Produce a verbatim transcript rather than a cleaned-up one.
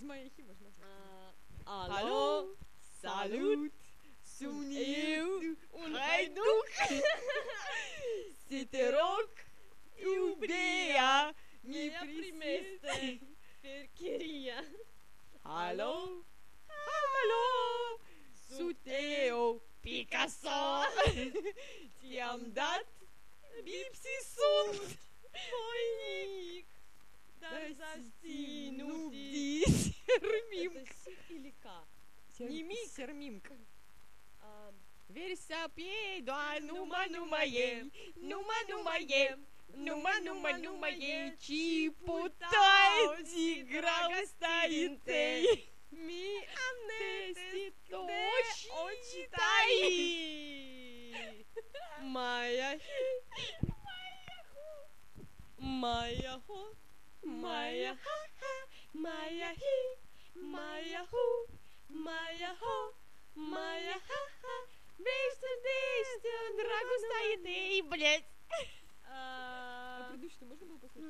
Майя Хи можно назвать. Alo, salut, sunt eu, un haiduc. Să te rog, iubirea, mi primește fercheria. Alo, alo, sunt eu, Picasso. Ți-am dat lipsi sunt voinic, dar засну сермим. Это си или ка? Nimic, sermimc. Верся пей, да, нума, нума ем, нума, нума ем, нума, нума, нума ем, ci putai tigra staintei, mi amnesti ochi tai. Maya hi, Maya ho, Maya ha ha, Maya hi, Maya hu, Maya ho, Maya ha ha. Бейся, бейся, драгоста и ты, блядь. А предыдущий можно было послушать?